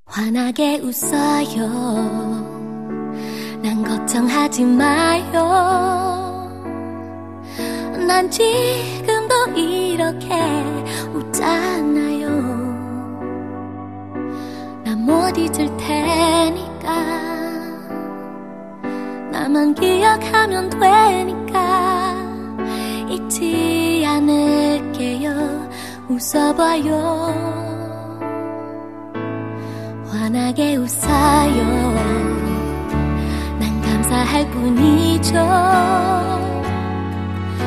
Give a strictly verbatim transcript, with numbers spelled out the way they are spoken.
환하게 웃어요. 난 걱정하지 마요. 난 지금도 이렇게 웃잖아요. 난 못 잊을 테니까. 나만 기억하면 되니까 잊지 않을게요. 웃어봐요. 환하게 웃어요. 난 감사할 뿐이죠.